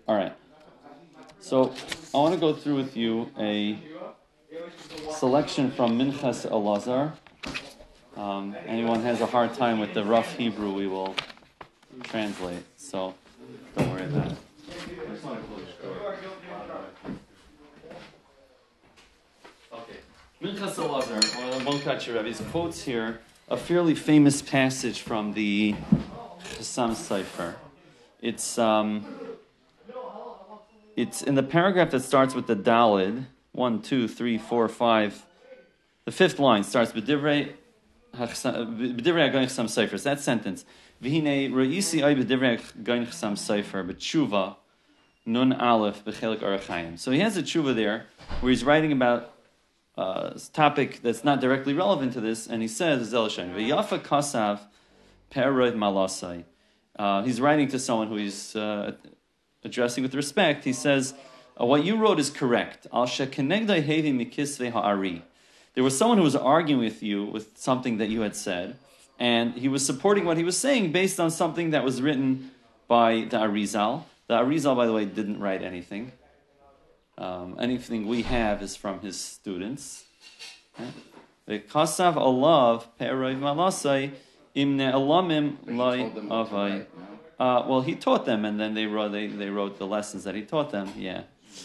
All right. So I want to go through with you a selection from Minchas Elazar. Anyone has a hard time with the rough Hebrew, we will translate. So don't worry about it. Okay. Minchas Elazar, one of the Bonkatcher Rebbe's quotes here a fairly famous passage from the Chassam Sofer. It's in the paragraph that starts with the Dalid, 1, 2, 3, 4, 5. The fifth line starts with B'divrei Hagoyin Chassam Sofer. It's that sentence. V'hinei re'isi ay b'divrei Hagoyin Chassam Sofer b'tshuva nun aleph b'chelik Orach Chaim. So he has a tshuva there where he's writing about a topic that's not directly relevant to this, and he says, Zelashen, V'yafa kasav perod malasai. He's writing to someone who he's addressing with respect. He says, what you wrote is correct. Al shekenegdai hevi mikisvei ha'ari. There was someone who was arguing with you with something that you had said, and he was supporting what he was saying based on something that was written by the Arizal. The Arizal, by the way, didn't write anything. Anything we have is from his students. The kasav alav peroi malasai imne alamim lai avai. Well, he taught them, and then they wrote the lessons that he taught them. Yeah.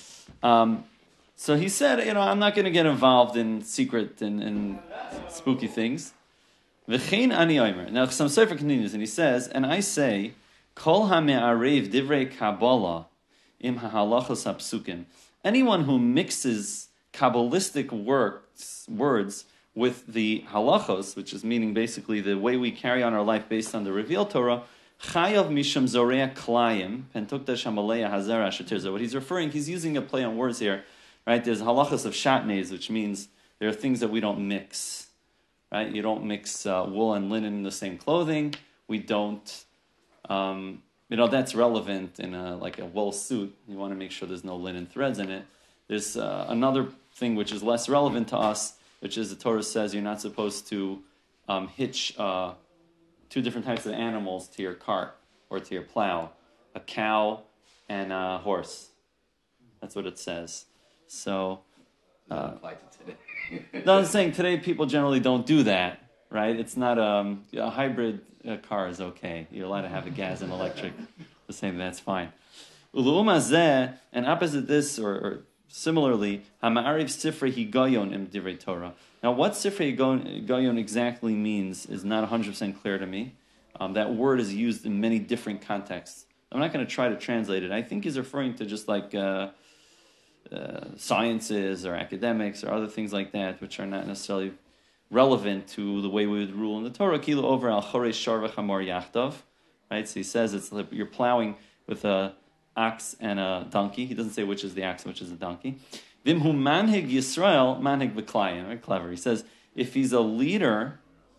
So he said, I'm not going to get involved in secret and spooky things. V'chein ani omer. Now, Chassam Sofer continues, and he says, and I say, kol hame'arev divrei Kabbalah im ha'halachos ha'psukim. Anyone who mixes Kabbalistic words with the halachos, which is meaning basically the way we carry on our life based on the revealed Torah, chayav misham zorea klayim pentukta shamaleya hazara shatirza. What he's referring, he's using a play on words here, right? There's halachos of shatnez, which means there are things that we don't mix, right? You don't mix wool and linen in the same clothing. We don't. That's relevant in a wool suit. You want to make sure there's no linen threads in it. There's another thing which is less relevant to us, which is the Torah says you're not supposed to hitch two different types of animals to your cart or to your plow, a cow and a horse. That's what it says. So, doesn't apply to today. No, I'm saying today people generally don't do that, right? It's not a hybrid car is okay. You're allowed to have a gas and electric. The same, that's fine. And opposite this, or similarly, Hama'ariv Sifrei Higayon im Divrei Torah. Now, what Sifrei Higayon exactly means is not 100% clear to me. That word is used in many different contexts. I'm not going to try to translate it. I think he's referring to just like sciences or academics or other things like that, which are not necessarily relevant to the way we would rule in the Torah. Kilo over al chorei sharva chamor yachtav, right? So he says it's like you're plowing with a ox and a donkey. He doesn't say which is the ox and which is the donkey. Vimhu manhig Yisrael manhig v'klayim. Very clever. He says if he's a leader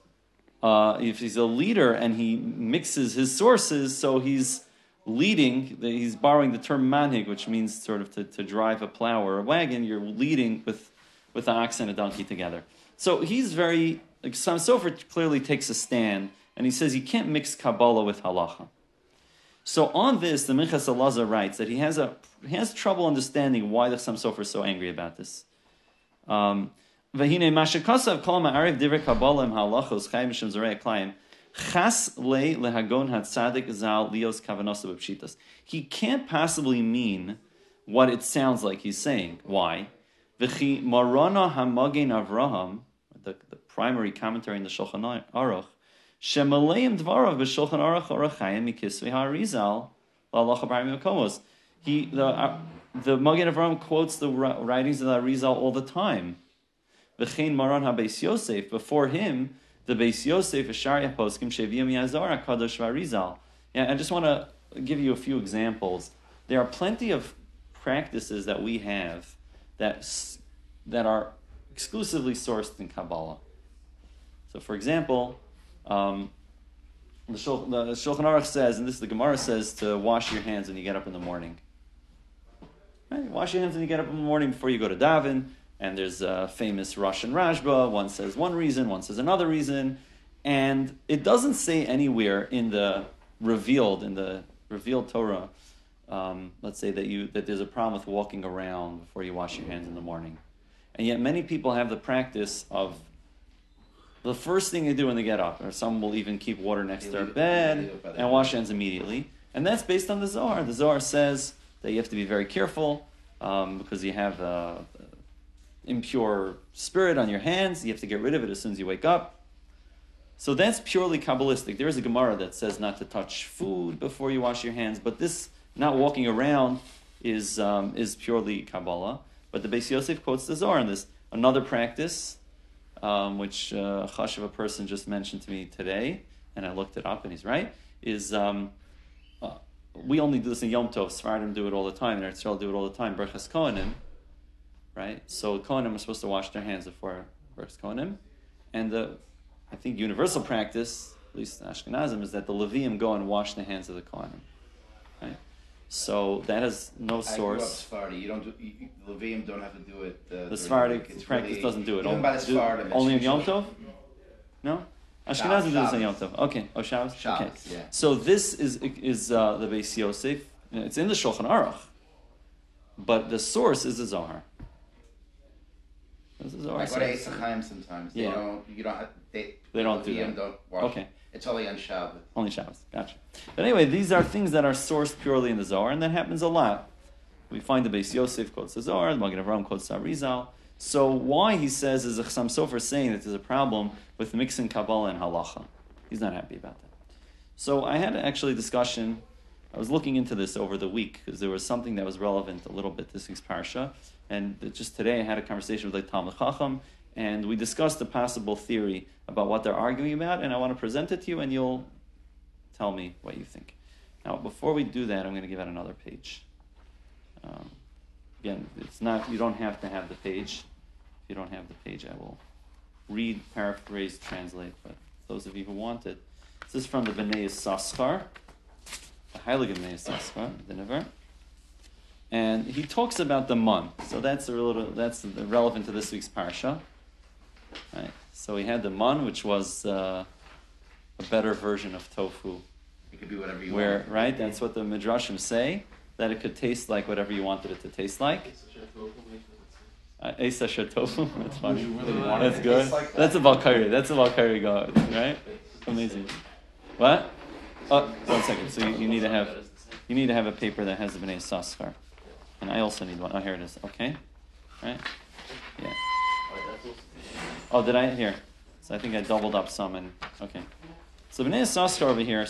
and he mixes his sources, so he's leading. He's borrowing the term manhig, which means sort of to drive a plow or a wagon. You're leading with an ox and a donkey together. So he's very, Chassam Sofer clearly takes a stand, and he says he can't mix Kabbalah with halacha. So on this, the Minchas Elazar writes that he has trouble understanding why the Chassam Sofer is so angry about this. V'hinei mashakasav kol ma'ariv divrei Kabbalah im halachos chayim mishum zorei klayim chas le lehagon hatzadik zal lios kavanosav b'pshitas. He can't possibly mean what it sounds like he's saying. Why? V'chi Marana Hamagen Avraham, the primary commentary in the Shulchan Aruch, Shemaleim Dvarav b'Shulchan Aruch Orach Chaim Mikisvei HaArizal L'Halacha B'Armei Makomos. The Magen Avraham quotes the writings of the Arizal all the time. V'chein Maran HaBeis Yosef, before him, the Beis Yosef V'Shari HaPoskim Sheviim Yazar HaKadosh V'Arizal. Yeah, I just want to give you a few examples. There are plenty of practices that we have that are exclusively sourced in Kabbalah. So, for example, the Shulchan Aruch says, and this the Gemara says, to wash your hands when you get up in the morning. Right? Wash your hands when you get up in the morning before you go to daven. And there's a famous Rosh and Rashba. One says one reason, one says another reason, and it doesn't say anywhere in the revealed Torah let's say that there's a problem with walking around before you wash your hands in the morning. And yet many people have the practice of the first thing they do when they get up, or some will even keep water next to their bed and wash hands immediately. And that's based on the Zohar. The Zohar says that you have to be very careful because you have impure spirit on your hands. You have to get rid of it as soon as you wake up. So that's purely Kabbalistic. There is a Gemara that says not to touch food before you wash your hands, but this not walking around is purely Kabbalah. But the Beis Yosef quotes the Zohar on this. Another practice, which a chashuv person just mentioned to me today, and I looked it up, and he's right, is we only do this in Yom Tov. Sfardim do it all the time, and Eretz Yisrael do it all the time. Berachas Kohanim, right? So Kohanim are supposed to wash their hands before Berachas Kohanim, and I think universal practice, at least Ashkenazim, is that the Leviim go and wash the hands of the Kohanim, right? So that has no source. I grew up Sephardi. The Leviim don't have to do it. The Sephardi practice doesn't do it. Even by the Sephardim, only in Yom Tov? No? Ashkenazim do this in Yom Tov. Okay. Oh, Shabbos? Okay. Yeah. So this is the Beis Yosef. It's in the Shulchan Aruch. But the source is the Zohar. This is I go to Eis HaChaim sometimes. They don't do that. Don't wash. Okay. It's only on Shabbos. Only Shabbos. Gotcha. But anyway, these are things that are sourced purely in the Zohar, and that happens a lot. We find the Beis Yosef quotes the Zohar, the Magen Avraham quotes the Arizal. So why he says is a Chassam Sofer saying that there's a problem with mixing Kabbalah and Halacha. He's not happy about that. So I had actually a discussion. I was looking into this over the week because there was something that was relevant a little bit this week's parsha, and just today I had a conversation with Talmid Chacham, and we discussed a possible theory about what they're arguing about, and I want to present it to you, and you'll tell me what you think. Now, before we do that, I'm going to give out another page. Again, it's not. You don't have to have the page. If you don't have the page, I will read, paraphrase, translate. But those of you who want it, this is from the Bnei Yissaschar, the Heilige Bnei Yissaschar, the Never, and he talks about the man. So that's relevant to this week's parsha. Right. So we had the man, which was a better version of tofu. It could be whatever you want. Right? That's what the Midrashim say, that it could taste like whatever you wanted it to taste like. Eis Asher Tofu. That's funny. That's good. Like that's a Valkyrie. That's a Valkyrie God, right? Amazing. What? Oh, 1 second. So you need to have a paper that has the Bnei Yissaschar. And I also need one. Oh, here it is. Okay. Right? Yeah. Oh, did I? Here. So I think I doubled up some. Okay. So Bnei Yissaschar over here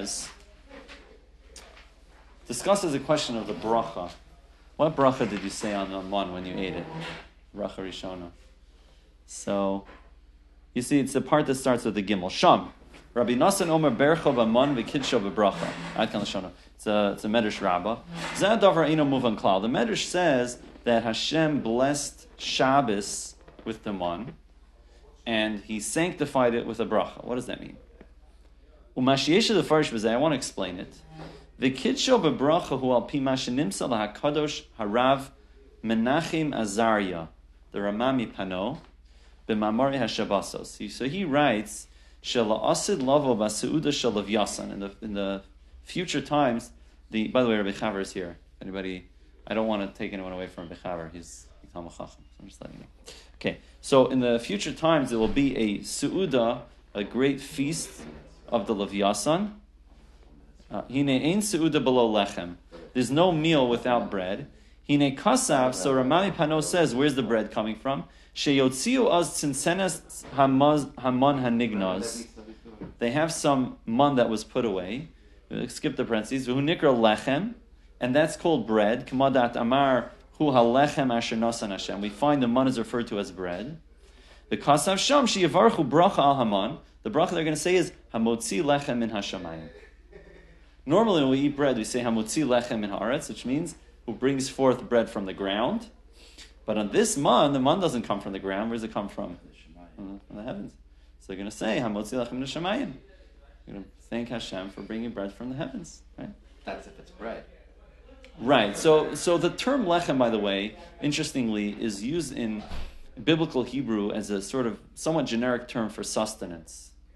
discusses the question of the bracha. What bracha did you say on the man when you ate it? Bracha Rishona. So, you see, it's the part that starts with the Gimel. Sham. Rabbi Nassan Omer Bercho B'man V'Kidsho B'bracha. Adkan Lashona. It's a Medrash Rabbah. Zeh Davar Eino Muvan Klal. The Medrash says that Hashem blessed Shabbos with the man, and He sanctified it with a bracha. What does that mean? Umashiyesha the Farish B'zeh. I want to explain it. V'Kidsho B'bracha Hu Al Pi Ma Shenimsa LaHakadosh Harav Menachem Azariah, the Ramami Pano, B'Mamori HaShabbasos. So he writes, Shela Asid Lavo B'Seuda Shelav Yasan. In the future times, by the way, Rabbi Chaver is here. Anybody? I don't want to take anyone away from Rabbi Chaver. He's Talmid Chacham. So I'm just letting you know. Okay, so in the future times, there will be a Seuda, a great feast of the Lav Yasan. Hine ein Seuda below lechem. There's no meal without bread. Hine kasav, so Ramami Pano says, where's the bread coming from? Sheyotziu az tzinsenes haman hanignos. They have some man that was put away. Skip the parentheses. V'hu nikra lechem, and that's called bread. K'madat amar hu halechem asher nosan Hashem. We find the man is referred to as bread. The kasav sham sheyavarchu bracha al haman. The bracha they're going to say is hamotzi lechem min hashamayim. Normally when we eat bread, we say hamotzi lechem min haaretz, which means who brings forth bread from the ground. But on this man, the man doesn't come from the ground. Where does it come from? From the heavens. So they're going to say, Hamotzi lachem min hashamayim. You're going to thank Hashem for bringing bread from the heavens. Right? That's if it's bread. Right. So the term lechem, by the way, interestingly, is used in biblical Hebrew as a sort of somewhat generic term for sustenance.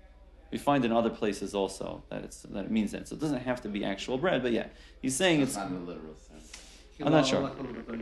We find in other places also that it means that. So it doesn't have to be actual bread, but yeah, he's saying it's not in the literal sense. I'm not sure.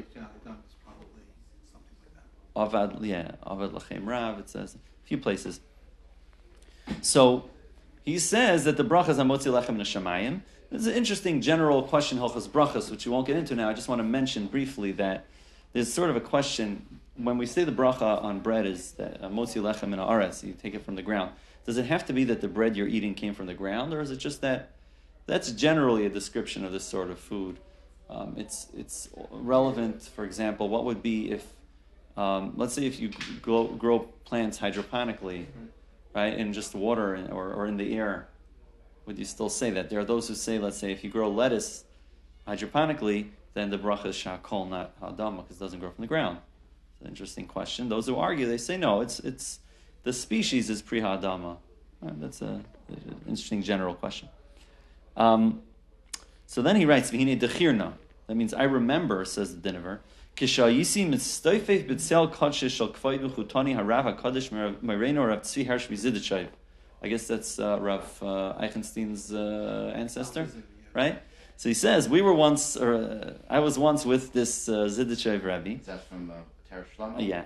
Avad lachem rav. It says a few places. So he says that the bracha is amotzi lechem neshamayim. This is an interesting general question, Hilchos Brachos, which we won't get into now. I just want to mention briefly that there's sort of a question when we say the bracha on bread is that motzi lechem min haaretz, you take it from the ground. Does it have to be that the bread you're eating came from the ground, or is it just that that's generally a description of this sort of food? It's relevant. For example, what would be if let's say if you grow plants hydroponically, right, in just water or in the air, would you still say that? There are those who say, let's say, if you grow lettuce hydroponically, then the bracha is shakol, not ha'adama, because it doesn't grow from the ground. It's an interesting question. Those who argue, they say no, it's the species is pre-ha'adama. That's an interesting general question. So then he writes, V'hine dechirna. That means I remember, says the Dinover, Kishayisi mitstoifef b'tzel kodshe shel kvoidu chutani harav hakadosh mereino Rav Tzvi Hersh Vizidichay. I guess that's Rav Eichenstein's ancestor, right? So he says, I was once with this Zidichay Rebbe. Is that from Ter Shlomo? Yeah.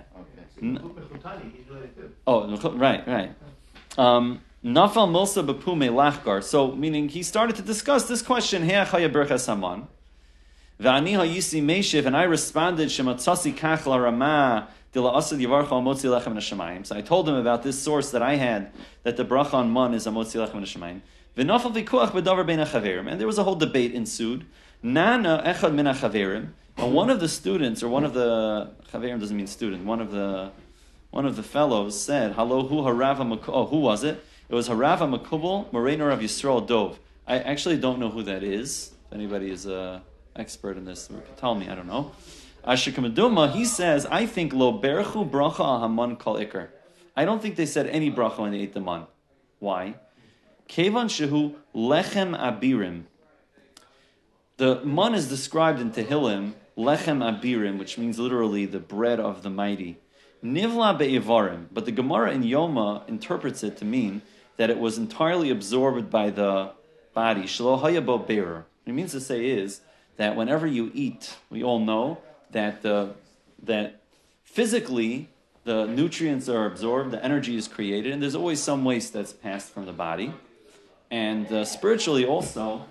Okay. Right. Nafal Milsa Bepume Lachgar. So, meaning he started to discuss this question, Heachaya Bercha Saman. V'ani ha'yisi meishiv, and I responded, Shematzasi kach la dila asad yivarcha amotzi lechem neshamayim. So I told him about this source that I had, that the bracha on man is amotzi lechem neshamayim. V'nafal v'kuach b'davar bein ha'chaverim. And there was a whole debate ensued. Nana echad min ha'chaverim. And one of the students, or one of the, chaverim doesn't mean student, one of the fellows said, Halo hu harava who was it? It was Harava Makubal, Moreino Rav Yisrael Dov. I actually don't know who that is. If anybody is an expert in this, tell me, I don't know. Ashikamaduma, he says, I think Lo Berchu Bracha Al Haman Kol Iker. I don't think they said any bracha when they ate the man. Why? Kevan Shehu Lechem Abirim. The man is described in Tehillim, Lechem Abirim, which means literally the bread of the mighty. Nivla be'ivarim, but the Gemara in Yoma interprets it to mean that it was entirely absorbed by the body. Shelo haya bo be'er. What it means to say is that whenever you eat, we all know that that physically the nutrients are absorbed, the energy is created, and there's always some waste that's passed from the body. And spiritually also,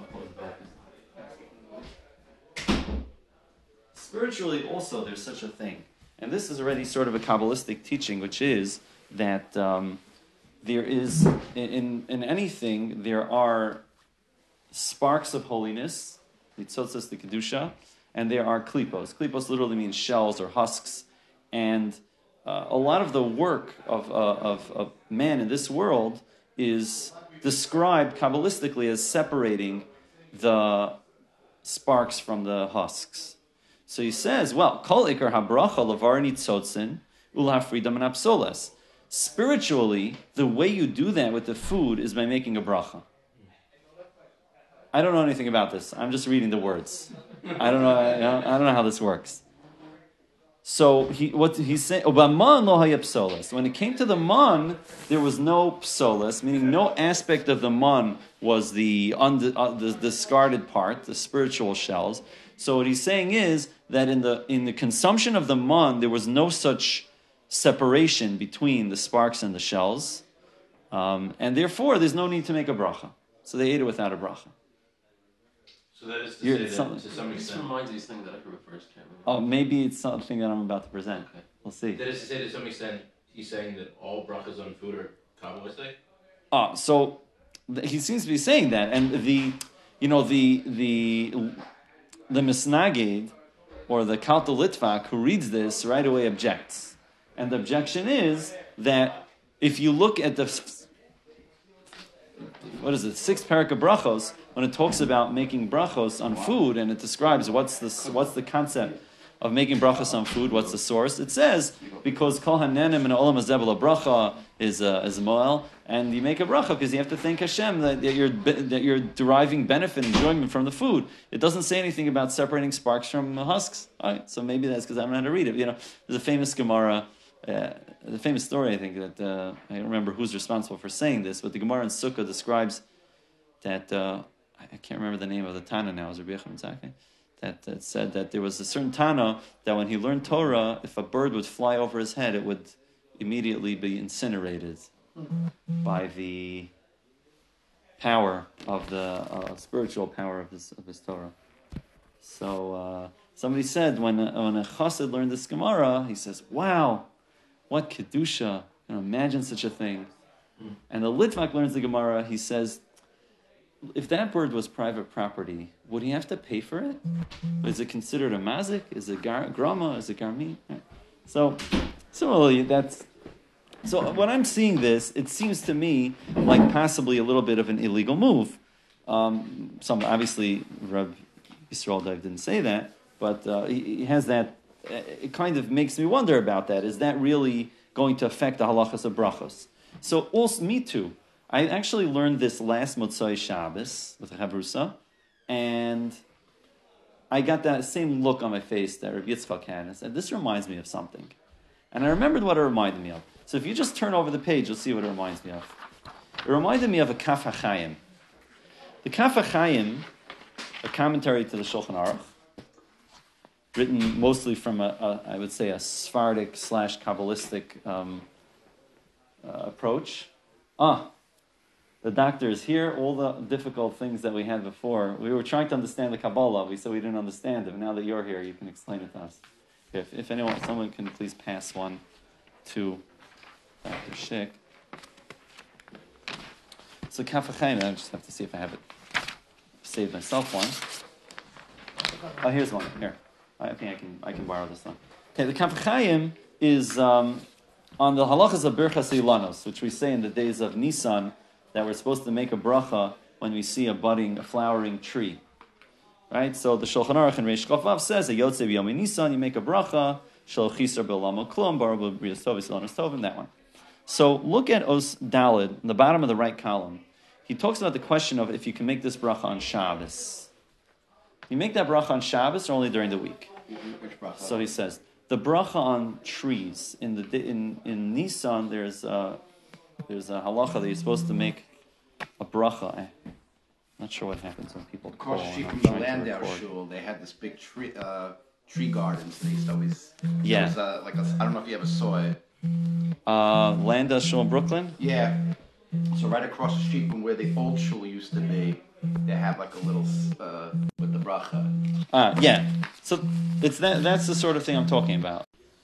there's such a thing. And this is already sort of a Kabbalistic teaching, which is that there is, in anything, there are sparks of holiness, nitzotzos the kedusha, and there are klipos. Klipos literally means shells or husks. And a lot of the work of man in this world is described Kabbalistically as separating the sparks from the husks. So he says, well, kol ikar habracha levar nitzotzin ulhafridam and apsoles. Spiritually, the way you do that with the food is by making a bracha. I don't know anything about this. I'm just reading the words. I don't know how this works. So what he's saying, Obaman lo haya psoles. When it came to the man, there was no psoles, meaning no aspect of the man was the discarded part, the spiritual shells. So what he's saying is that in the consumption of the man, there was no such separation between the sparks and the shells, and therefore there's no need to make a bracha. So they ate it without a bracha. So that is to say that to some extent, this reminds me of something that I can refer to. Oh, maybe it's something that I'm about to present. Okay. We'll see. That is to say, to some extent, he's saying that all brachas on food are Kabbalistic. So he seems to be saying that, and the Misnagid or the Kalta Litvak who reads this right away objects, and the objection is that if you look at the sixth parak of brachos, when it talks about making brachos on food, and it describes what's the concept of making brachos on food, what's the source? It says because kol hanenim and olam hazebel bracha is a moel, and you make a bracha because you have to thank Hashem that you're deriving benefit and enjoyment from the food. It doesn't say anything about separating sparks from husks. All right, so maybe that's because I don't know how to read it. There's a famous Gemara the famous story, I think, that I don't remember who's responsible for saying this, but the Gemara in Sukkah describes that, I can't remember the name of the Tana now, is Rabbi Yochanan Zakkai, that said that there was a certain Tana that when he learned Torah, if a bird would fly over his head, it would immediately be incinerated by the power of the spiritual power of his Torah. So somebody said when a chassid learned this Gemara, he says, "Wow, what kedusha! Imagine such a thing." And the Litvak learns the Gemara. He says, if that bird was private property, would he have to pay for it? Is it considered a mazik? Is it grama? Is it garmi? Right. So similarly, so when I'm seeing this, it seems to me like possibly a little bit of an illegal move. Obviously, Reb Yisrael Dov didn't say that, but he has that. It kind of makes me wonder about that. Is that really going to affect the halachas of brachos? So also, me too. I actually learned this last Motzai Shabbos with Chavrusa, and I got that same look on my face that Rabbi Yitzchak had. I said, this reminds me of something. And I remembered what it reminded me of. So if you just turn over the page, you'll see what it reminds me of. It reminded me of a Kaf HaChaim. The Kaf HaChaim, a commentary to the Shulchan Aruch, written mostly from I would say a Sephardic / Kabbalistic approach. The doctor is here. All the difficult things that we had before. We were trying to understand the Kabbalah. We said we didn't understand it. But now that you're here, you can explain it to us. If someone can please pass one to Dr. Schick. So Kaf HaChaim, I just have to see if I have it saved myself one. Oh, here's one. Here. I think I can borrow this one. Okay, the Kaf HaChaim is on the halachas of Birchas Ilanos, which we say in the days of Nisan, that we're supposed to make a bracha when we see a flowering tree. Right? So the Shulchan Aruch in Reish Chof Vav says, Yotze b'yom Nisan, you make a bracha, shel chisar b'olamo klum, bar b'brias tov, Ilanos tovim, that one. So look at Os Daled, in the bottom of the right column. He talks about the question of if you can make this bracha on Shabbos. You make that bracha on Shabbos or only during the week? Which bracha? So he says, the bracha on trees. In Nisan, there's a halacha that you're supposed to make a bracha. I'm not sure what happens when people call. Across the street from the Landau Shul, they had this big tree gardens. They used to always. Yeah. It was I don't know if you ever saw it. Landau Shul in Brooklyn? Yeah. So right across the street from where the old shul used to be, they have like a little with the bracha. Yeah. So it's that's the sort of thing I'm talking about.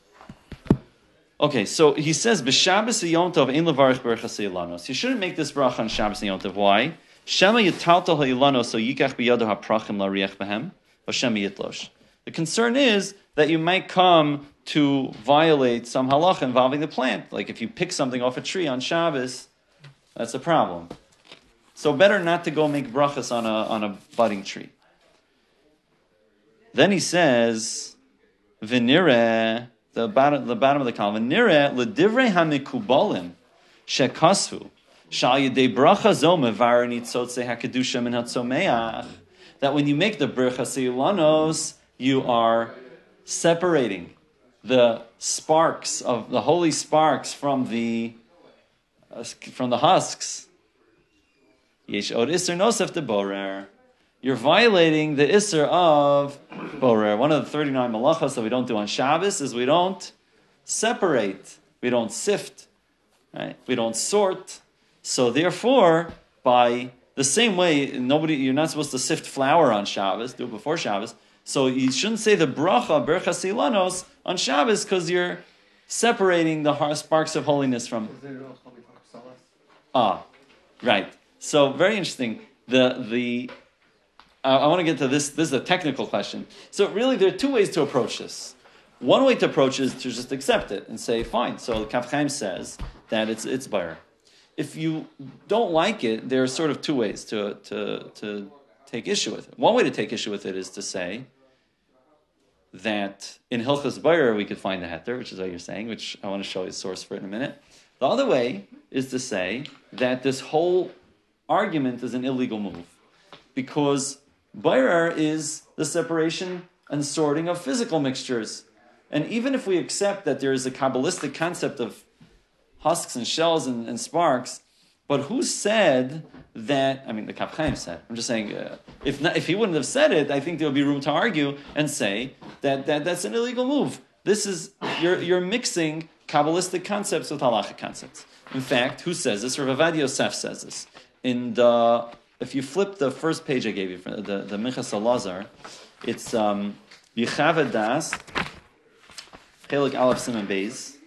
Okay, so he says, B'Shabbos Yom Tov ein levarich berachas ilanos. You shouldn't make this bracha on Shabbos and Yom Tov. Why? Shema yitaltal ha'ilanos so yikach biyado ha'prachim lariach behem, or shema yitlosh. The concern is that you might come to violate some halacha involving the plant. Like if you pick something off a tree on Shabbos, that's a problem. So better not to go make brachas on a budding tree. Then he says, V'nireh, the bottom of the column, V'nireh l'divrei hamikubalim shekasvu shal yedei bracha zo mevar nitzotze hakedusha min hatzomeach. That when you make the brachas ilanos, you are separating the sparks of the holy sparks from the husks. Yesh od iser nosef de borer. You're violating the iser of borer. One of the 39 malachas that we don't do on Shabbos is we don't separate, we don't sift, right? We don't sort. So therefore, by the same way, you're not supposed to sift flour on Shabbos. Do it before Shabbos. So you shouldn't say the bracha berchas ilanos on Shabbos because you're separating the sparks of holiness from. Right. So very interesting. I want to get to this. This is a technical question. So really, there are two ways to approach this. One way to approach is to just accept it and say, fine. So the Kaf HaChaim says that it's bayr. If you don't like it, there are sort of two ways to take issue with it. One way to take issue with it is to say that in Hilchas Bayr we could find the heter, which is what you're saying, which I want to show you a source for it in a minute. The other way is to say that this whole argument is an illegal move because Bayr is the separation and sorting of physical mixtures. And even if we accept that there is a Kabbalistic concept of husks and shells and sparks, but who said that? I mean, the Kaf Chaim said. I'm just saying, if he wouldn't have said it, I think there would be room to argue and say that that's an illegal move. This is you're mixing Kabbalistic concepts with halachic concepts. In fact, who says this? Rav Ovadia Yosef says this. If you flip the first page I gave you, the Minchas Elazar, it's Yechav Das, Chelik Aleph Siman Beis.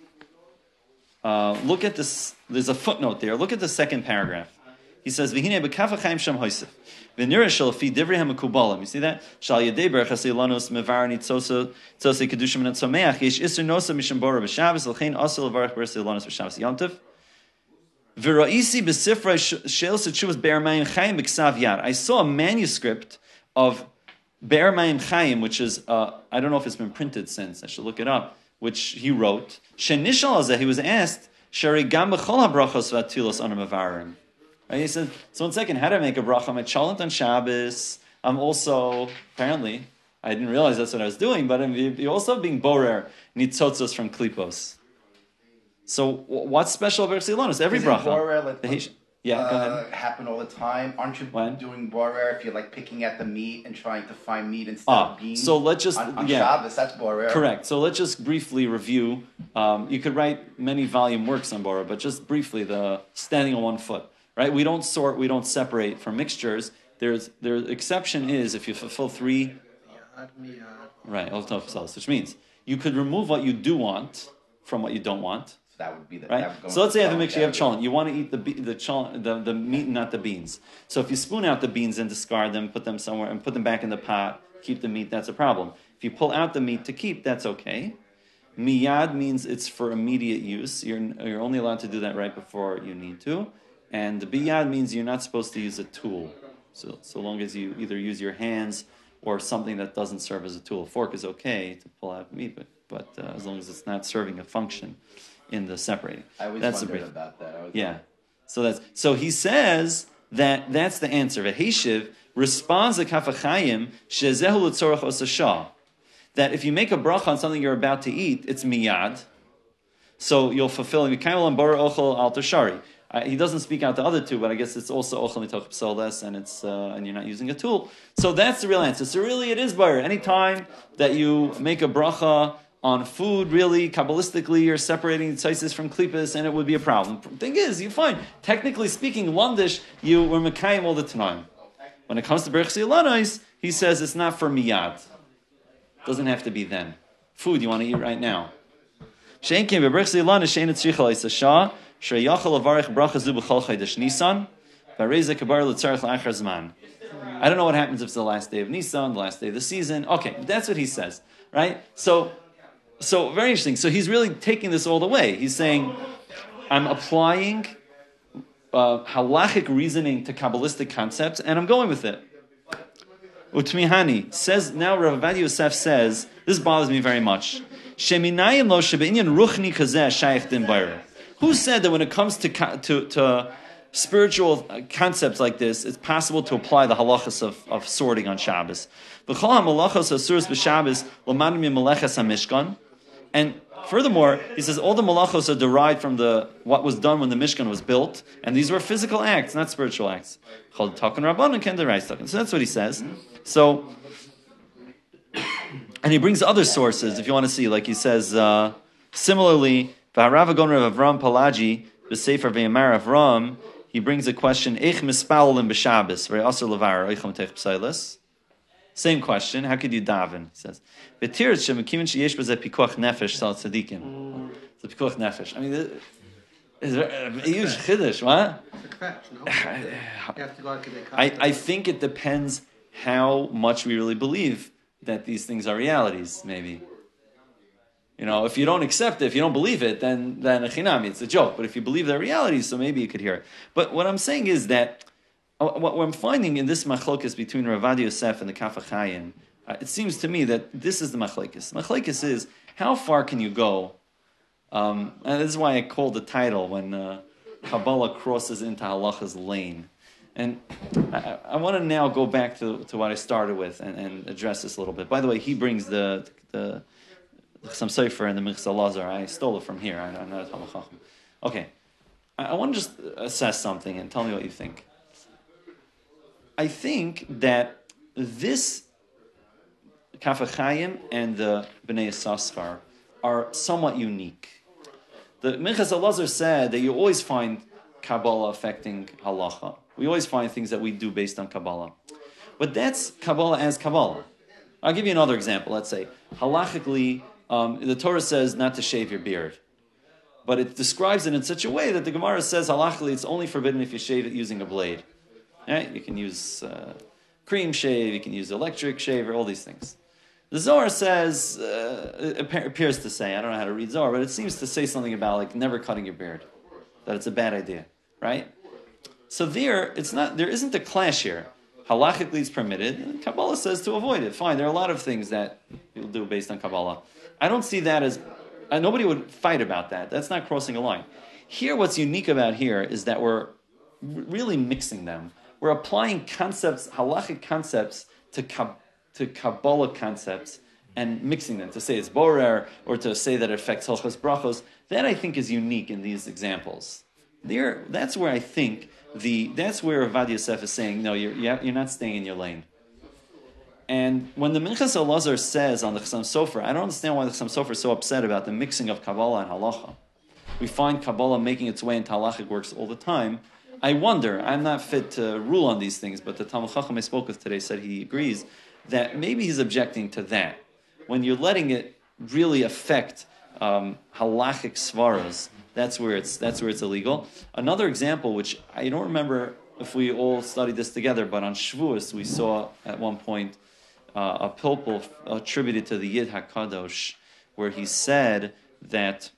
Look at this. There's a footnote there. Look at the second paragraph. He says, "V'hinei b'kaf ha'chaim sham hoisef v'nira shel fi divrei ha'mekubalim." You see that? Shal yedei berachas ilanos mevar nitzosa kedushim and tzomeach yesh iser nosa misham bora b'Shabbos l'chein asel levarach berachas ilanos b'Shabbos yomtiv. V'ra'isi b'sifra shel setshuvas be'er mayim chaim b'ksav yad. I saw a manuscript of Be'er Mayim Chaim, which is I don't know if it's been printed since. I should look it up. Which he wrote. Shenishal azeh. He was asked, "Shari gam b'chol habrachos v'atilos anam avarim." Right? He said, "So 1 second, how do I make a bracha? I'm at Chalent on Shabbos. I'm also apparently I didn't realize that's what I was doing, but you're also being borer nitzotzos from klipos. So what's special about Silanos? Every bracha. Go ahead. Happen all the time. Aren't you doing borer if you're like picking at the meat and trying to find meat instead of beans? So let's just on Shabbos, that's borer. Correct. So let's just briefly review. You could write many volume works on borer, but just briefly, the standing on 1 foot. Right? We don't sort. We don't separate from mixtures. The exception is if you fulfill 3. Right. Which means you could remove what you do want from what you don't want. That would be the right. So let's say you have a mixture. You have cholent. You want to eat the meat, not the beans. So if you spoon out the beans and discard them, put them somewhere, and put them back in the pot, keep the meat. That's a problem. If you pull out the meat to keep, that's okay. Miyad means it's for immediate use. You're only allowed to do that right before you need to. And the biyad means you're not supposed to use a tool. So long as you either use your hands or something that doesn't serve as a tool. A fork is okay to pull out meat, but as long as it's not serving a function in the separating. I always wondered about that. So he says that's the answer. V'heishiv responds to Kaf HaChaim shezehu l'tzorach osashah. That if you make a bracha on something you're about to eat, it's miyad. So you'll fulfill Mikayel and Bora Ochel Al Tashari. He doesn't speak out the other two, but I guess it's also Ochel Mitoch Psoles, and it's and you're not using a tool. So that's the real answer. So really, it is bar. Anytime that you make a bracha on food, really, Kabbalistically, you're separating tzaisis from klippas, and it would be a problem. Thing is, you find, technically speaking, Lundish, you were Mekayim all the time. When it comes to Berachas Ilanos, he says it's not for miyad. Doesn't have to be then. Food you want to eat right now. I don't know what happens if it's the last day of Nisan, the last day of the season. Okay, that's what he says, right? So very interesting. So he's really taking this all the way. He's saying, I'm applying halachic reasoning to Kabbalistic concepts, and I'm going with it. Utmihani says, now Rav Ovadia Yosef says, this bothers me very much. Who said that when it comes to spiritual concepts like this, it's possible to apply the halachas of sorting on Shabbos? And furthermore, he says all the malachos are derived from what was done when the Mishkan was built, and these were physical acts, not spiritual acts. So that's what he says. So, and he brings other sources, if you want to see, like he says, similarly, V'harav Agon Rav Avram Palaji, B'Sefer V'yamar Avram, he brings a question, Eich mispalim b'Shabbos, V'yasur levar, Eicham teich b'Seilas. Same question, how could you daven? He says, V'tiritz she'mekimin she'yesh b'zeh pikuach nefesh sal tzadikim. It's a pikuach nefesh. I mean, it's a huge chiddush, what? I think it depends how much we really believe that these things are realities, maybe. You know, if you don't accept it, if you don't believe it, then chinami, it's a joke. But if you believe they're realities, so maybe you could hear it. But what I'm saying is that what I'm finding in this machlokes between Rav Ovadia Yosef and the Kaf HaChaim, it seems to me that this is the machlokes. Machlokes is, how far can you go? And this is why I called the title, when Kabbalah crosses into halacha's lane. And I want to now go back to what I started with and address this a little bit. By the way, he brings the some Sefer and the Mechsa Lazar. I stole it from here. I'm not a Talmud Chacham. Okay. I want to just assess something and tell me what you think. I think that this Kaf HaChaim and the Bnei Yissaschar are somewhat unique. The Minchas Elazar said that you always find Kabbalah affecting halacha. We always find things that we do based on Kabbalah. But that's Kabbalah as Kabbalah. I'll give you another example. Let's say, halachically, the Torah says not to shave your beard. But it describes it in such a way that the Gemara says, halachically, it's only forbidden if you shave it using a blade. Right? You can use cream shave, you can use electric shaver, all these things. The Zohar says, it appears to say, I don't know how to read Zohar, but it seems to say something about like never cutting your beard, that it's a bad idea, right? So there isn't a clash here. Halachically it's permitted. Kabbalah says to avoid it. Fine, there are a lot of things that people do based on Kabbalah. I don't see that as, nobody would fight about that. That's not crossing a line. Here, what's unique about here is that we're really mixing them. We're applying concepts, halachic concepts, to Kabbalah concepts and mixing them, to say it's borer or to say that it affects Hilchos Brachos. That I think is unique in these examples. That's where I think that's where Avad Yosef is saying, no, you're not staying in your lane. And when the Minchas Elazar says on the Chassam Sofer, I don't understand why the Chassam Sofer is so upset about the mixing of Kabbalah and Halacha. We find Kabbalah making its way into halachic works all the time. I wonder, I'm not fit to rule on these things, but the Talmud Chacham I spoke with today said he agrees that maybe he's objecting to that. When you're letting it really affect halachic svaras, that's where it's illegal. Another example, which I don't remember if we all studied this together, but on Shavuos we saw at one point a pilpul attributed to the Yid HaKadosh, where he said that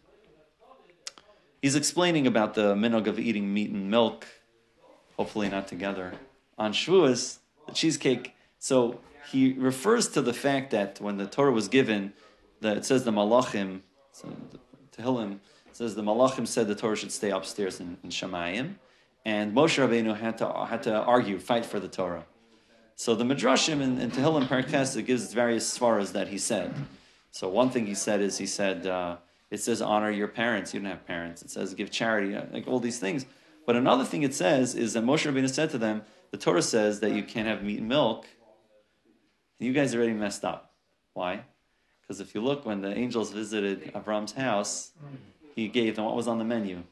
he's explaining about the minhag of eating meat and milk, hopefully not together, on Shavuos, the cheesecake. So he refers to the fact that when the Torah was given, that it says the Malachim, so Tehillim, it says the Malachim said the Torah should stay upstairs in Shamayim, and Moshe Rabbeinu had to argue, fight for the Torah. So the Midrashim in Tehillim Perek it gives various svaras that he said. So one thing he said, it says honor your parents. You don't have parents. It says give charity, like all these things. But another thing it says is that Moshe Rabbeinu said to them, the Torah says that you can't have meat and milk. You guys already messed up. Why? Because if you look, when the angels visited Avram's house, he gave them what was on the menu.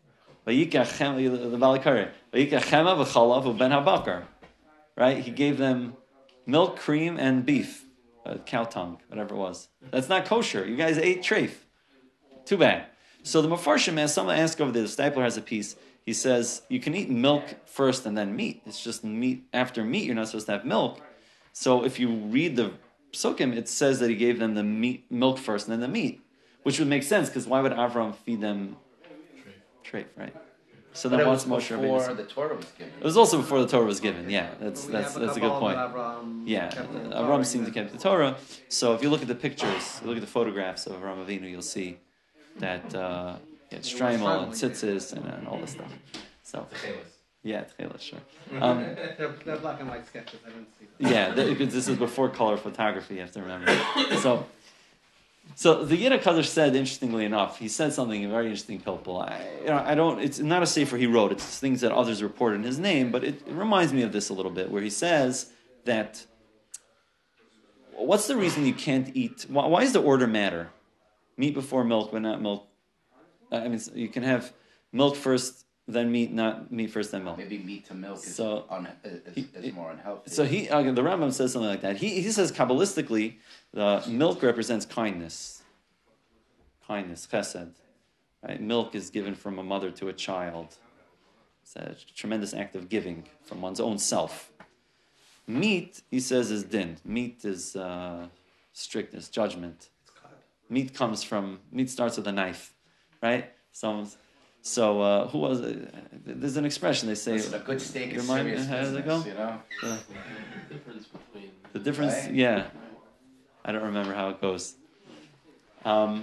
Right? He gave them milk, cream, and beef, cow tongue, whatever it was. That's not kosher. You guys ate treif. Too bad. So the Mefarshim, as someone asked over there, the Stapler has a piece. He says you can eat milk first and then meat. It's just meat after meat. You're not supposed to have milk. So if you read the Psukim, it says that he gave them the milk first and then the meat, which would make sense because why would Avram feed them treif, right? So then what's Moshe Rabbeinu? Before the Torah was given. It was also before the Torah was given. Yeah, that's a good point. Avram seemed to keep the Torah. So if you look at the pictures, you look at the photographs of Avram Avinu, you'll see that he had Shtreimel and Tzitzis and all this stuff. So yeah, Tchelis, sure. They're black and white sketches. I didn't see them. Yeah, this is before color photography. You have to remember. So the Yid HaKadosh said, interestingly enough, he said something very interesting, Pilpul. It's not a sefer he wrote, it's things that others report in his name, but it reminds me of this a little bit, where he says that, what's the reason you can't eat, why does the order matter? Meat before milk, but not milk. You can have milk first, then meat, not meat first, then milk. Maybe meat to milk is more unhealthy. So the Rambam says something like that. He says Kabbalistically, the milk represents kindness, chesed. Right? Milk is given from a mother to a child. It's a tremendous act of giving from one's own self. Meat, he says, is din. Meat is strictness, judgment. Meat starts with a knife, right? So who was it? There's an expression they say. Listen, a good steak is serious business, you know? The difference between... The difference, right? Yeah. I don't remember how it goes. The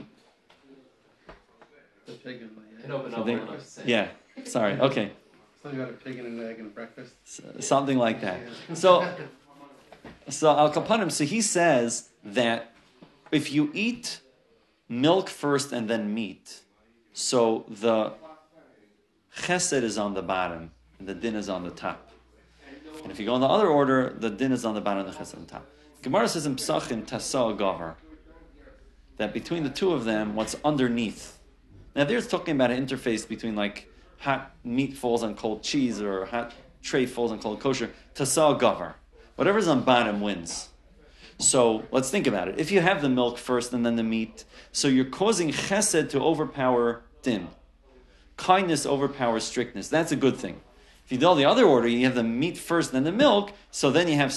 pig and the egg. Yeah, sorry, okay. Something about a pig and an egg and breakfast? Something like that. So Al Kapanim, so he says that if you eat milk first and then meat. So the chesed is on the bottom and the din is on the top. And if you go in the other order, the din is on the bottom and the chesed on the top. Gemara says in Psachim Tasa Gavar that between the two of them, what's underneath. Now there's talking about an interface between like hot meat falls on cold cheese or hot tray falls on cold kosher. Tasa Gavar. Whatever's on bottom wins. So let's think about it. If you have the milk first and then the meat, so you're causing chesed to overpower din. Kindness overpowers strictness. That's a good thing. If you do the other order, you have the meat first, then the milk. So then you have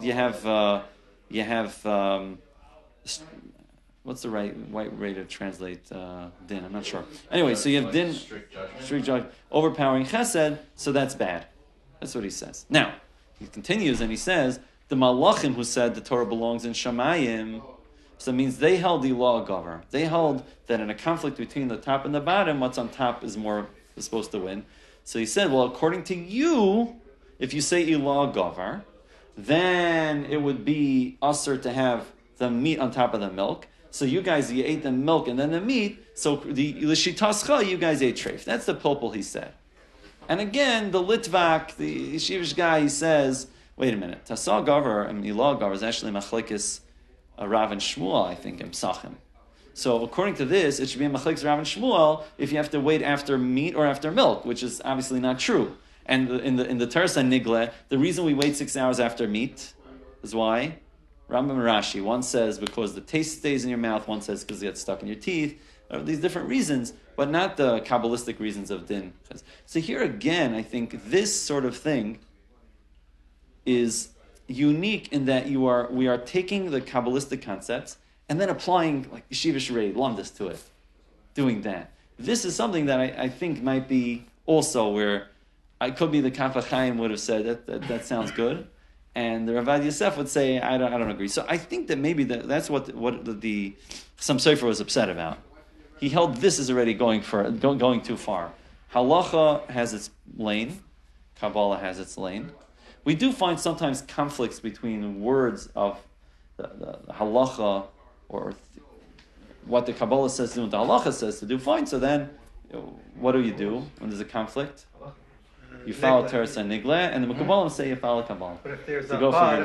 what's the right way to translate din? I'm not sure. Anyway, so you have din, strict judgment, overpowering chesed. So that's bad. That's what he says. Now he continues and he says the malachim who said the Torah belongs in Shamayim. So it means they held the law gover. They held that in a conflict between the top and the bottom, what's on top is supposed to win. So he said, well, according to you, if you say ilah gover, then it would be usher to have the meat on top of the milk. So you guys, you ate the milk and then the meat. So the l'shitascha, you guys ate treif. That's the pilpul, he said. And again, the Litvak, the yeshivish guy, he says, wait a minute, Tasa gover and ilah gover is actually machlekes Rav and Shmuel, I think, in Psachim. So according to this, it should be a machlekes Rav and Shmuel if you have to wait after meat or after milk, which is obviously not true. And in the Teres Nigle, the reason we wait 6 hours after meat is why? Rambam and Rashi. One says because the taste stays in your mouth. One says because it gets stuck in your teeth. These different reasons, but not the Kabbalistic reasons of din. So here again, I think this sort of thing is unique in that we are taking the Kabbalistic concepts and then applying like Yeshiva Shrei, Lumdis to it, doing that. This is something that I think might be also where I could be the Kaf HaChaim would have said that sounds good, and the Ravad Yosef would say I don't agree. So I think that maybe that's what the Chassam Sofer was upset about. He held this is already going too far. Halacha has its lane, Kabbalah has its lane. We do find sometimes conflicts between words of the halacha or what the Kabbalah says to do and the halacha says to do. Fine, so then what do you do when there's a conflict? You follow Teres and Nigle, and the Mekubalim say you follow Kabbalah. But if there's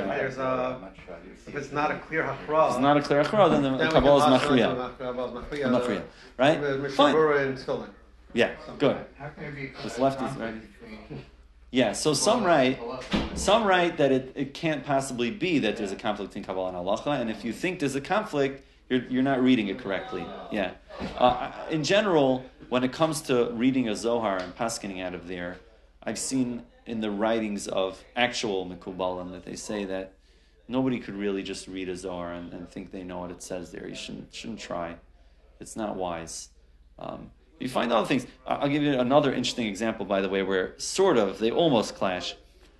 if it's not a clear hachra, if it's not a clear hachra, then the Kabbalah is machriya. Right? Fine. Yeah, good. This left is right. Yeah, so some write that it can't possibly be that there's a conflict in Kabbalah and Halacha, and if you think there's a conflict, you're not reading it correctly. Yeah. In general, when it comes to reading a Zohar and paskening out of there, I've seen in the writings of actual Mekubalim that they say that nobody could really just read a Zohar and think they know what it says there. You shouldn't try. It's not wise. You find other things. I'll give you another interesting example, by the way, where they almost clash.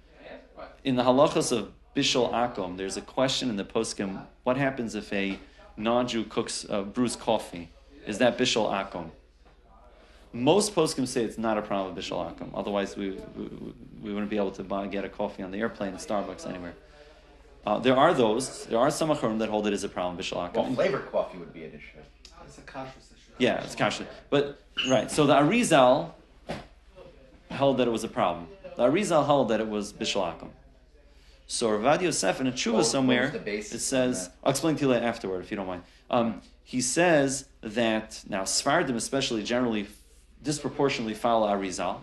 In the halachas of Bishul Akum, there's a question in the poskim, what happens if a non-Jew brews coffee? Is that Bishul Akum? Most poskim say it's not a problem with Bishul Akum. Otherwise, we wouldn't be able to get a coffee on the airplane at Starbucks anywhere. There are some acharim that hold it as a problem, Bishul Akum. Well, flavored coffee would be an issue. It's a kashrus issue. Yeah, it's kashrus. But, right, so the Arizal held that it was a problem. The Arizal held that it was Bishul Akum. So Ravad Yosef in a tshuva somewhere, it says, I'll explain to you afterward if you don't mind. He says that, now Sfardim especially generally disproportionately follow Arizal.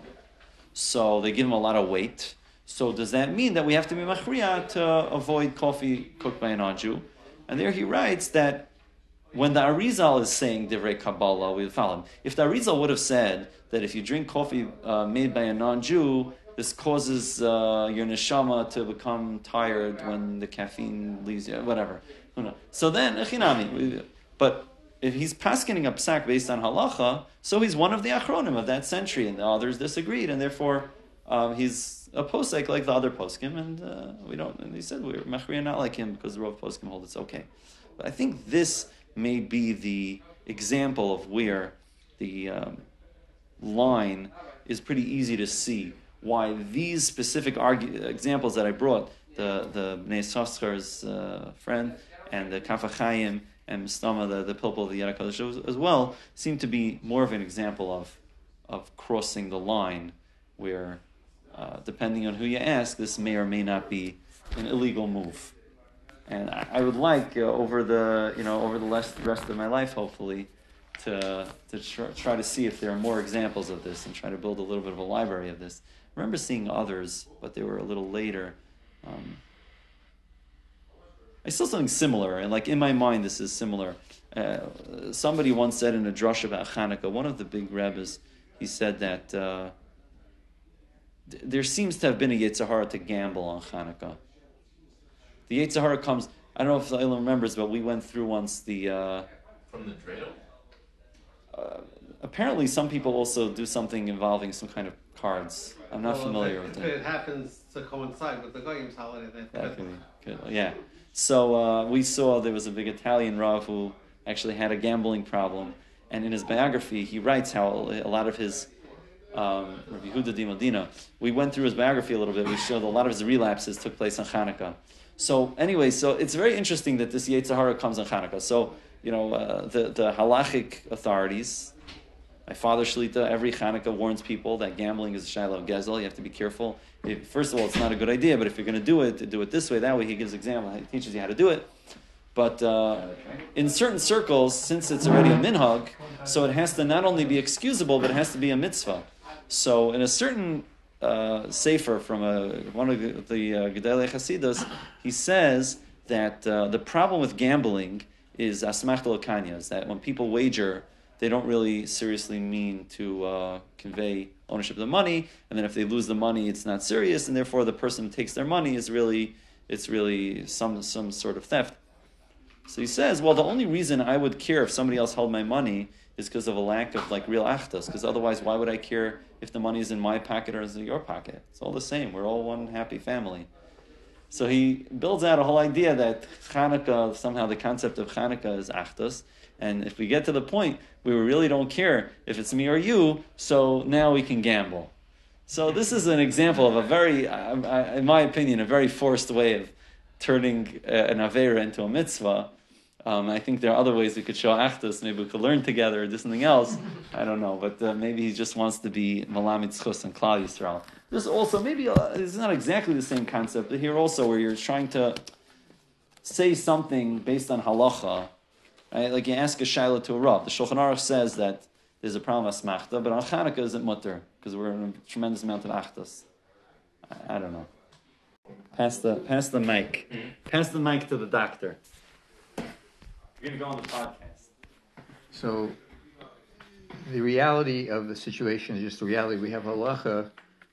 So they give him a lot of weight. So does that mean that we have to be machriya to avoid coffee cooked by a non-Jew? And there he writes that when the Arizal is saying Divrei Kabbalah, we follow him. If the Arizal would have said that if you drink coffee made by a non-Jew, this causes your neshama to become tired when the caffeine leaves you, whatever. So then, echinami. But if he's paskening a psak based on halacha, so he's one of the achronim of that century, and the others disagreed, and therefore he's a posek like the other poskim, and we don't. And he said we're machriya not like him because the Rav poskim hold it's okay. But I think this may be the example of where the line is pretty easy to see why these specific examples that I brought, the Bnei Yissaschar's friend, and the Kaf HaChaim and Mistama, the Pilpul of the Yad HaKadosh as well, seem to be more of an example of crossing the line, where depending on who you ask, this may or may not be an illegal move. And I would like over the rest of my life, hopefully, to try to see if there are more examples of this and try to build a little bit of a library of this. I remember seeing others, but they were a little later. I saw something similar, and like in my mind, this is similar. Somebody once said in a drush about Hanukkah, one of the big rebbes, he said that there seems to have been a Yetzer Hara to gamble on Hanukkah. The Yetzer Hara comes, I don't know if Ayla remembers, but we went through once the... From the dreidel? Apparently some people also do something involving some kind of cards. I'm not familiar with it. If it happens to coincide with the Goyim's holiday, then good. Yeah. So we saw there was a big Italian Rav who actually had a gambling problem, and in his biography he writes how a lot of his Rabbi Yehuda di Modena, we went through his biography a little bit. We showed a lot of his relapses took place on Hanukkah. So anyway, so it's very interesting that this Yetzer Hara comes on Hanukkah. So the halachic authorities, my father Shlita, every Hanukkah warns people that gambling is a Shiloh Gezel. You have to be careful. First of all, it's not a good idea, but if you're going to do it this way, that way. He gives example, he teaches you how to do it. But in certain circles, since it's already a minhag, so it has to not only be excusable, but it has to be a mitzvah. So in a certain sefer from one of the Gedolei Chasidus, he says that the problem with gambling is asmachta l'kanya, that when people wager, they don't really seriously mean to convey ownership of the money, and then if they lose the money, it's not serious, and therefore the person who takes their money is really some sort of theft. So he says, well, the only reason I would care if somebody else held my money is because of a lack of real achtos, because otherwise why would I care if the money is in my pocket or is in your pocket? It's all the same. We're all one happy family. So he builds out a whole idea that Chanukah, somehow the concept of Chanukah is achtos, and if we get to the point where we really don't care if it's me or you, so now we can gamble. So this is an example of a very, in my opinion, a very forced way of turning an Aveira into a mitzvah. I think there are other ways we could show achtos. Maybe we could learn together or do something else. I don't know, but maybe he just wants to be Malamid Tzchus and Klal Yisrael. This also, maybe it's not exactly the same concept, but here also where you're trying to say something based on halacha, right? Like you ask a shaila to a Rav. The Shulchan Aruch says that there's a problem with asmachta, but on Chanukah is it mutter? Because we're in a tremendous amount of achtos. I don't know. Pass the mic. Pass the mic to the doctor. You're going to go on the podcast. So, the reality of the situation is just the reality. We have halacha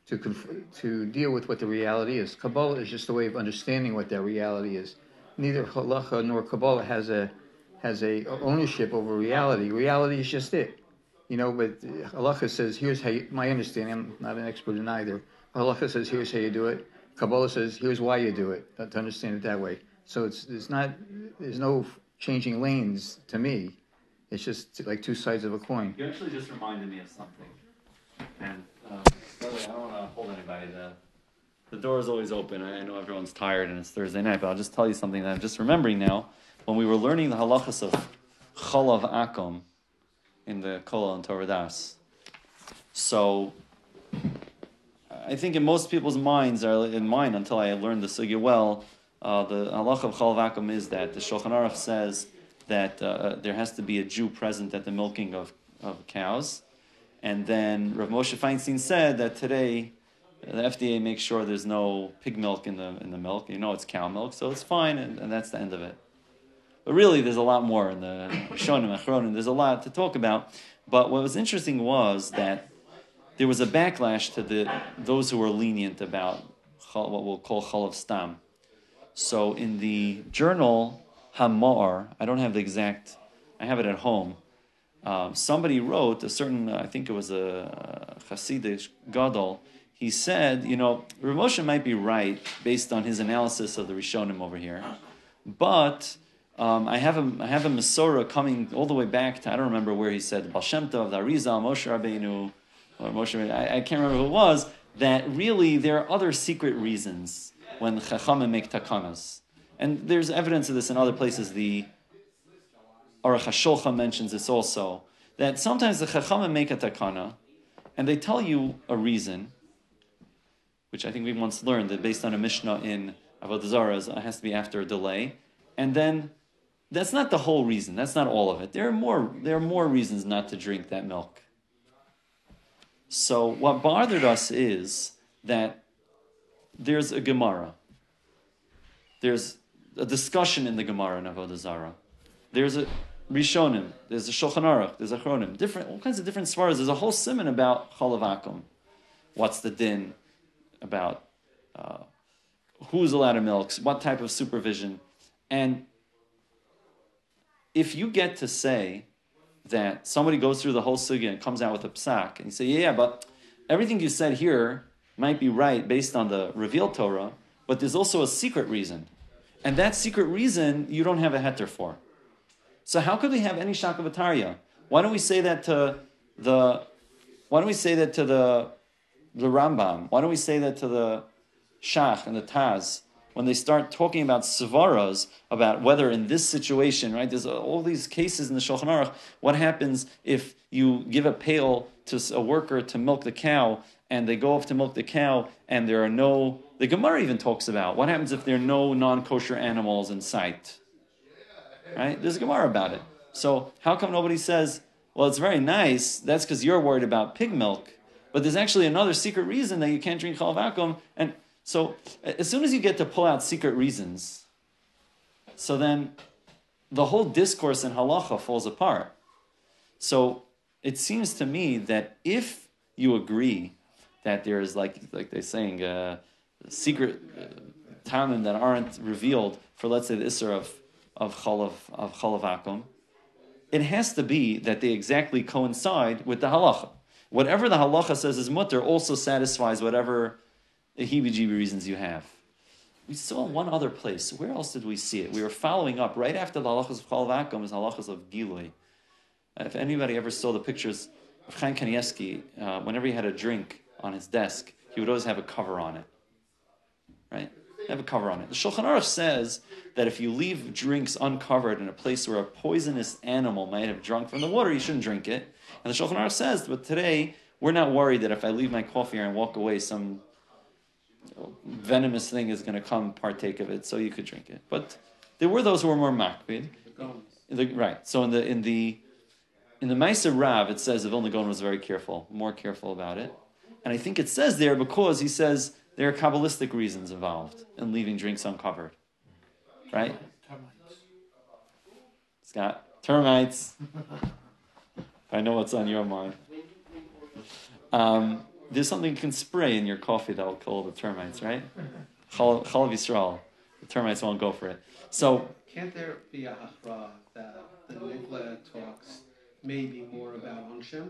to deal with what the reality is. Kabbalah is just a way of understanding what that reality is. Neither halacha nor Kabbalah has a ownership over reality. Reality is just it. But halacha says, here's how my understanding, I'm not an expert in either. Halacha says, here's how you do it. Kabbalah says, here's why you do it, to understand it that way. So there's no changing lanes to me. It's just like two sides of a coin. You actually just reminded me of something. And by the way, I don't want to hold anybody. The door is always open. I know everyone's tired and it's Thursday night, but I'll just tell you something that I'm just remembering now. When we were learning the halachas of Cholav Akom in the Kol and Torah Das. So I think in most people's minds, or in mine until I learned the sugya well, the halacha of Cholav Akom is that the Shulchan Aruch says that there has to be a Jew present at the milking of cows. And then Rav Moshe Feinstein said that today the FDA makes sure there's no pig milk in the milk. It's cow milk, so it's fine, and that's the end of it. But really, there's a lot more in the Rishonim Achronim. There's a lot to talk about. But what was interesting was that there was a backlash to those who were lenient about what we'll call Chalav Stam. So in the journal Hamar, I don't have the exact, I have it at home. Somebody wrote a certain, I think it was a Hasidic Gadol. He said, Rav Moshe might be right based on his analysis of the Rishonim over here, but I have a Masorah coming all the way back to, I don't remember where he said, Baal Shem Tov, the Arizal, Moshe Rabbeinu, or Moshe, I can't remember who it was, that really there are other secret reasons when Chachamim make takanas. And there's evidence of this in other places. The Aruch HaShulchan mentions this also, that sometimes the Chachamim make a takana, and they tell you a reason, which I think we once learned that based on a Mishnah in Avodah Zarah, it has to be after a delay, and then that's not the whole reason. That's not all of it. There are more reasons not to drink that milk. So what bothered us is that there's a Gemara. There's a discussion in the Gemara in Avodah Zarah. There's a Rishonim. There's a Shulchan Aruch. There's a Achronim. All kinds of different svaras. There's a whole siman about Chalav Akum. What's the din about who's allowed to milk? What type of supervision? And if you get to say that somebody goes through the whole sugya and comes out with a psak, and you say, yeah, but everything you said here might be right based on the revealed Torah, but there's also a secret reason. And that secret reason you don't have a heter for. So how could we have any shakavatariya? Why don't we say that to the Rambam? Why don't we say that to the Shach and the Taz? When they start talking about svaras, about whether in this situation, right, there's all these cases in the Shulchan Aruch, what happens if you give a pail to a worker to milk the cow, and they go off to milk the cow, and there are no, the Gemara even talks about, what happens if there are no non-kosher animals in sight? Right? There's a Gemara about it. So how come nobody says, well, it's very nice, that's because you're worried about pig milk, but there's actually another secret reason that you can't drink Chalav Akum, and so as soon as you get to pull out secret reasons, so then the whole discourse in halacha falls apart. So it seems to me that if you agree that there is, like they're saying, secret tamim that aren't revealed for, let's say, the isser of chalav akum, it has to be that they exactly coincide with the halacha. Whatever the halacha says is mutter also satisfies whatever the heebie-jeebie reasons you have. We saw one other place. Where else did we see it? We were following up right after the halachas of Chalav Akum is halachas of Gilui. If anybody ever saw the pictures of Chaim Kanievsky, whenever he had a drink on his desk, he would always have a cover on it. Right? Have a cover on it. The Shulchan Aruch says that if you leave drinks uncovered in a place where a poisonous animal might have drunk from the water, you shouldn't drink it. And the Shulchan Aruch says, but today, we're not worried that if I leave my coffee here and walk away, some venomous thing is going to come partake of it, so you could drink it. But there were those who were more makbid. Right. So in the Ma'aser Rav, it says the Vilna Gaon was very careful, more careful about it. And I think it says there because he says there are Kabbalistic reasons involved in leaving drinks uncovered. Right? Termites. Scott, termites. I know what's on your mind. There's something you can spray in your coffee that will kill the termites, right? Chalav Yisrael. The termites won't go for it. So, can't there be a hachra that the Nigla talks maybe more about Onshim?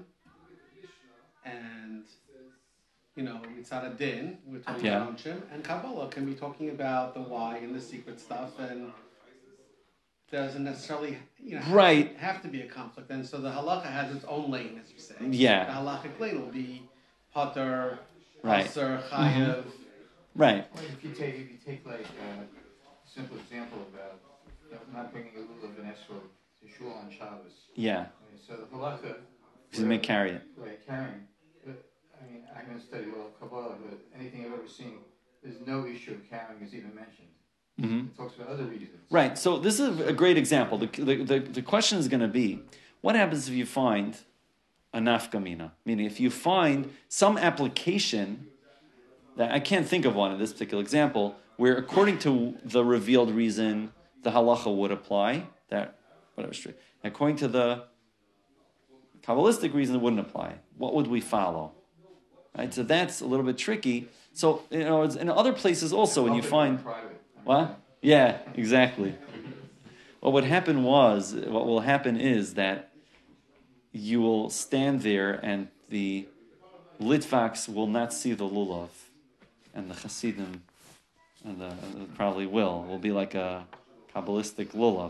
And, Mitzad Din, we're talking about Onshim, and Kabbalah can be talking about the why and the secret stuff, and doesn't necessarily have to be a conflict. And so the halacha has its own lane, as you say. Yeah. The halachic lane will be Potter, right. Aser, Chayev. Right. Well, if you take like a simple example about not bringing a lulav and esrog to shul on Shabbos. Yeah. Okay, so the halacha. You may carry it. Right, carrying. But I'm going to study all of Kabbalah, but anything I've ever seen, there's no issue of carrying is even mentioned. Mm-hmm. It talks about other reasons. Right. So this is a great example. The question is going to be, what happens if you find a nafkamina? Meaning, if you find some application that I can't think of one in this particular example, where according to the revealed reason, the halacha would apply. According to the Kabbalistic reason, it wouldn't apply. What would we follow? Right. So that's a little bit tricky. So it's in other places also when you find what? Yeah, exactly. What will happen is that you will stand there and the Litvaks will not see the lulav, and the Hasidim probably will be like a Kabbalistic lulav.